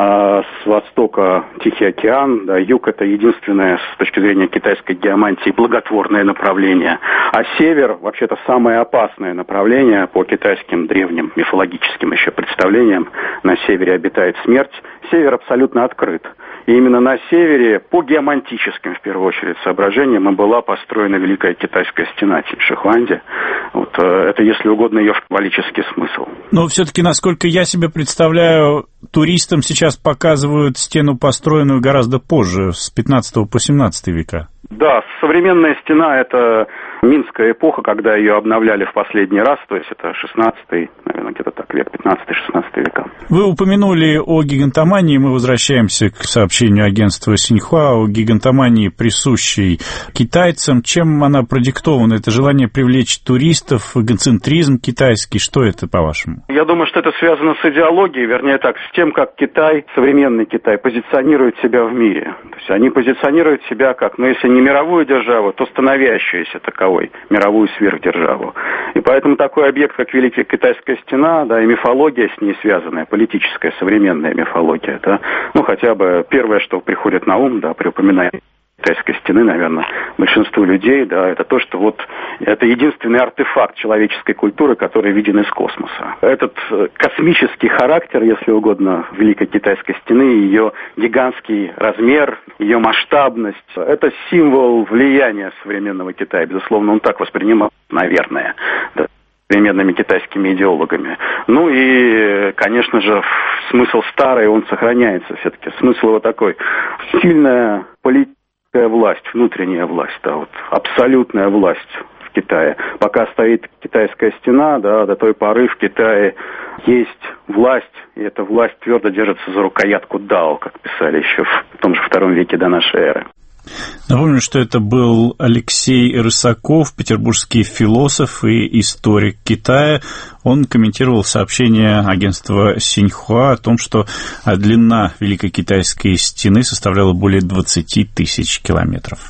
а с востока Тихий океан, да, юг — это единственное с точки зрения китайской геомантии благотворное направление, а север вообще-то самое опасное направление по китайским древним мифологическим еще представлениям. На севере обитает смерть, север абсолютно открыт. И именно на севере, по геомантическим, в первую очередь, соображениям, и была построена Великая Китайская стена Цинь Ши Хуанди. Вот, это, если угодно, ее символический смысл. Но все-таки, насколько я себе представляю, туристам сейчас показывают стену, построенную гораздо позже, с 15 по 17 века. Да, современная стена — это Минская эпоха, когда ее обновляли в последний раз, то есть это 16-й, наверное, где-то так, век, 15-16 века. Вы упомянули о гигантомании, мы возвращаемся к сообщению агентства Синьхуа о гигантомании, присущей китайцам. Чем она продиктована? Это желание привлечь туристов, эгоцентризм китайский, что это, по-вашему? Я думаю, что это связано с идеологией, вернее так, с тем, как Китай, современный Китай, позиционирует себя в мире. То есть они позиционируют себя как, ну, если не мировую державу, то становящуюся таковой, мировую сверхдержаву. И поэтому такой объект, как Великая Китайская стена, да, и мифология с ней связанная, политическая, современная мифология, да, ну, хотя бы первое, что приходит на ум, да, при упоминании Китайской стены, наверное, большинству людей, да, это то, что вот это единственный артефакт человеческой культуры, который виден из космоса. Этот космический характер, если угодно, Великой Китайской стены, ее гигантский размер, ее масштабность, это символ влияния современного Китая. Безусловно, он так воспринимал, наверное, да, современными китайскими идеологами. Ну и, конечно же, смысл старый, он сохраняется все-таки. Смысл его такой: сильная политика, власть, внутренняя власть, да, вот, абсолютная власть в Китае. Пока стоит Китайская стена, да, до той поры в Китае есть власть, и эта власть твердо держится за рукоятку Дао, как писали еще в том же II веке до нашей эры. Напомню, что это был Алексей Рысаков, петербургский философ и историк Китая. Он комментировал сообщение агентства Синьхуа о том, что длина Великой Китайской стены составляла более 20 тысяч километров.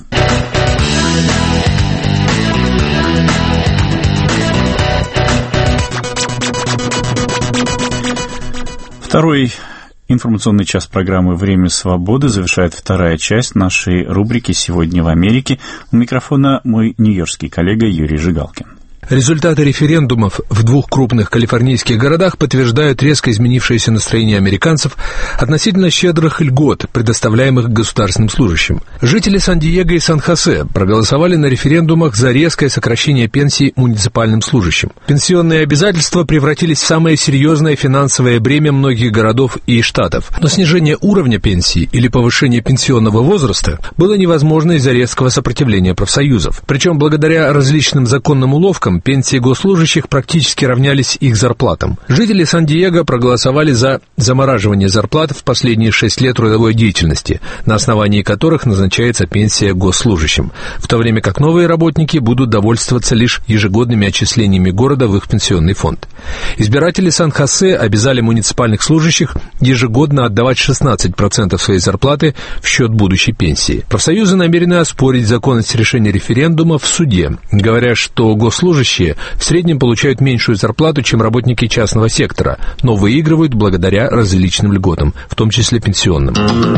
Второй информационный час программы «Время свободы» завершает вторая часть нашей рубрики «Сегодня в Америке». У микрофона мой нью-йоркский коллега Юрий Жигалкин. Результаты референдумов в двух крупных калифорнийских городах подтверждают резко изменившееся настроение американцев относительно щедрых льгот, предоставляемых государственным служащим. Жители Сан-Диего и Сан-Хосе проголосовали на референдумах за резкое сокращение пенсий муниципальным служащим. Пенсионные обязательства превратились в самое серьезное финансовое бремя многих городов и штатов. Но снижение уровня пенсии или повышение пенсионного возраста было невозможно из-за резкого сопротивления профсоюзов. Причем благодаря различным законным уловкам пенсии госслужащих практически равнялись их зарплатам. Жители Сан-Диего проголосовали за замораживание зарплат в последние 6 лет трудовой деятельности, на основании которых назначается пенсия госслужащим, в то время как новые работники будут довольствоваться лишь ежегодными отчислениями города в их пенсионный фонд. Избиратели Сан-Хосе обязали муниципальных служащих ежегодно отдавать 16% своей зарплаты в счет будущей пенсии. Профсоюзы намерены оспорить законность решения референдума в суде, говоря, что госслужащие в среднем получают меньшую зарплату, чем работники частного сектора, но выигрывают благодаря различным льготам, в том числе пенсионным.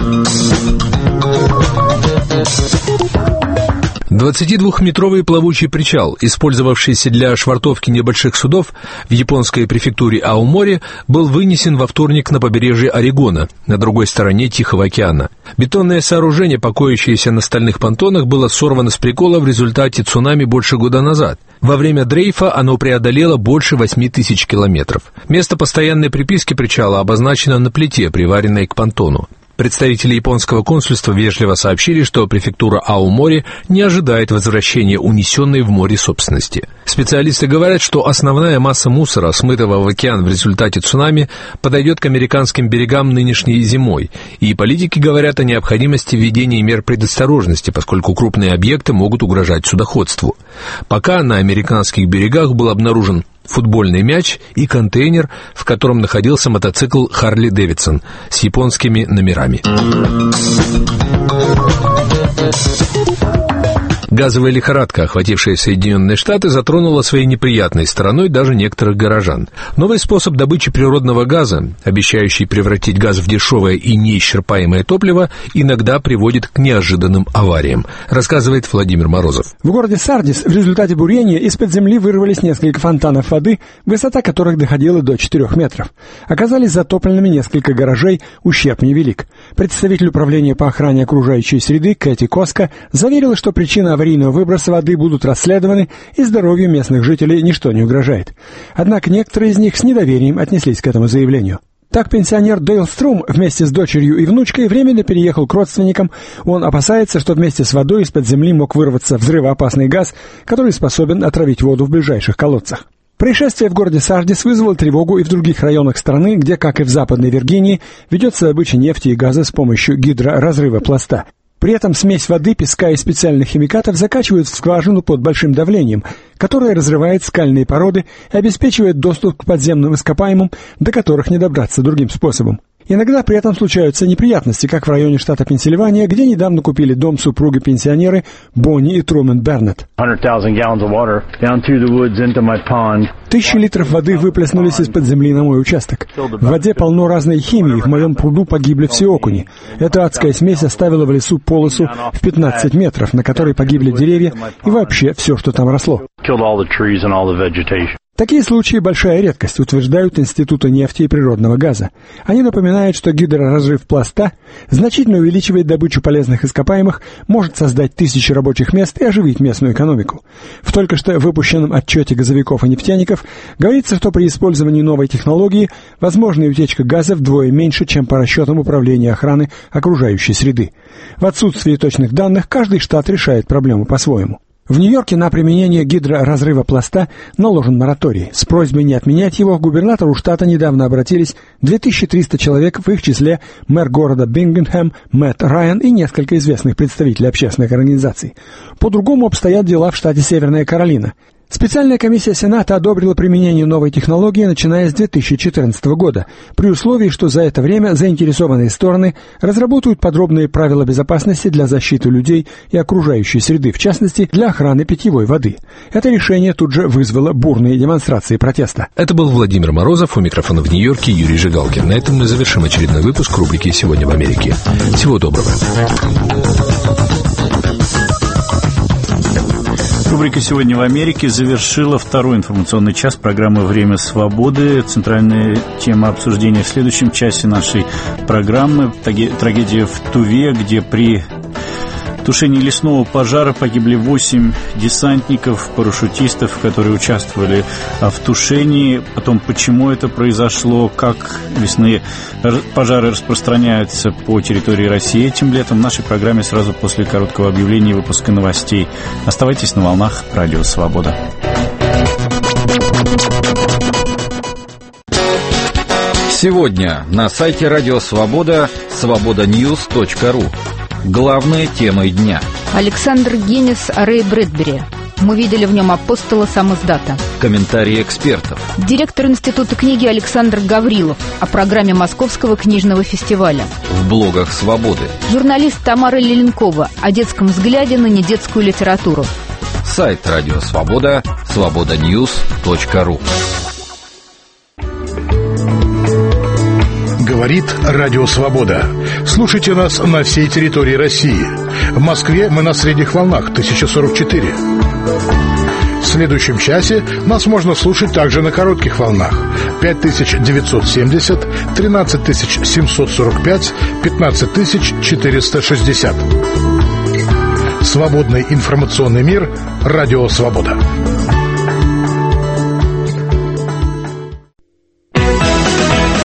22-метровый плавучий причал, использовавшийся для швартовки небольших судов в японской префектуре Аомори, был вынесен во вторник на побережье Орегона, на другой стороне Тихого океана. Бетонное сооружение, покоящееся на стальных понтонах, было сорвано с прикола в результате цунами больше года назад. Во время дрейфа оно преодолело больше 8000 километров. Место постоянной приписки причала обозначено на плите, приваренной к понтону. Представители японского консульства вежливо сообщили, что префектура Аомори не ожидает возвращения унесенной в море собственности. Специалисты говорят, что основная масса мусора, смытого в океан в результате цунами, подойдет к американским берегам нынешней зимой, и политики говорят о необходимости введения мер предосторожности, поскольку крупные объекты могут угрожать судоходству. Пока на американских берегах был обнаружен футбольный мяч и контейнер, в котором находился мотоцикл Харли Дэвидсон с японскими номерами. Газовая лихорадка, охватившая Соединенные Штаты, затронула своей неприятной стороной даже некоторых горожан. Новый способ добычи природного газа, обещающий превратить газ в дешевое и неисчерпаемое топливо, иногда приводит к неожиданным авариям, рассказывает Владимир Морозов. В городе Сардис в результате бурения из-под земли вырвались несколько фонтанов воды, высота которых доходила до 4 метров. Оказались затопленными несколько гаражей, ущерб невелик. Представитель управления по охране окружающей среды Кэти Коска заверила, что причина аварийного выброса воды будут расследованы, и здоровью местных жителей ничто не угрожает. Однако некоторые из них с недоверием отнеслись к этому заявлению. Так пенсионер Дейл Струм вместе с дочерью и внучкой временно переехал к родственникам. Он опасается, что вместе с водой из-под земли мог вырваться взрывоопасный газ, который способен отравить воду в ближайших колодцах. Происшествие в городе Сардис вызвало тревогу и в других районах страны, где, как и в Западной Виргинии, ведется добыча нефти и газа с помощью гидроразрыва пласта. При этом смесь воды, песка и специальных химикатов закачивают в скважину под большим давлением, которое разрывает скальные породы и обеспечивает доступ к подземным ископаемым, до которых не добраться другим способом. Иногда при этом случаются неприятности, как в районе штата Пенсильвания, где недавно купили дом супруги-пенсионеры Бонни и Трумен Бернетт. 1000 литров воды выплеснулись из-под земли на мой участок. В воде полно разной химии, в моем пруду погибли все окуни. Эта адская смесь оставила в лесу полосу в 15 метров, на которой погибли деревья и вообще все, что там росло. Такие случаи – большая редкость, утверждают Институты нефти и природного газа. Они напоминают, что гидроразрыв пласта значительно увеличивает добычу полезных ископаемых, может создать тысячи рабочих мест и оживить местную экономику. В только что выпущенном отчете газовиков и нефтяников говорится, что при использовании новой технологии возможна утечка газа вдвое меньше, чем по расчетам Управления охраны окружающей среды. В отсутствии точных данных каждый штат решает проблему по-своему. В Нью-Йорке на применение гидроразрыва пласта наложен мораторий. С просьбой не отменять его к губернатору штата недавно обратились 2300 человек, в их числе мэр города Бингенхэм Мэтт Райан и несколько известных представителей общественных организаций. По-другому обстоят дела в штате Северная Каролина. Специальная комиссия Сената одобрила применение новой технологии, начиная с 2014 года, при условии, что за это время заинтересованные стороны разработают подробные правила безопасности для защиты людей и окружающей среды, в частности, для охраны питьевой воды. Это решение тут же вызвало бурные демонстрации протеста. Это был Владимир Морозов, у микрофона в Нью-Йорке Юрий Жигалкин. На этом мы завершим очередной выпуск рубрики «Сегодня в Америке». Всего доброго. Рубрика «Сегодня в Америке» завершила второй информационный час программы «Время свободы». Центральная тема обсуждения в следующем часе нашей программы – трагедия в Туве, где при тушении лесного пожара погибли 8 десантников, парашютистов, которые участвовали в тушении. Потом, почему это произошло, как лесные пожары распространяются по территории России этим летом, в нашей программе сразу после короткого объявления и выпуска новостей. Оставайтесь на волнах Радио Свобода. Сегодня на сайте Радио Свобода свободаньюз.ру. Главные темы дня. Александр Гиннес о Рэй Брэдбери. Мы видели в нем апостола сам-издата. Комментарии экспертов. Директор Института книги Александр Гаврилов о программе Московского книжного фестиваля. В блогах «Свободы». Журналист Тамара Леленкова о детском взгляде на недетскую литературу. Сайт Радио Свобода свободаньюз.ру. Говорит Радио Свобода. Слушайте нас на всей территории России. В Москве мы на средних волнах 1044. В следующем часе нас можно слушать также на коротких волнах 5970, 13745, 15460. Свободный информационный мир. Радио Свобода.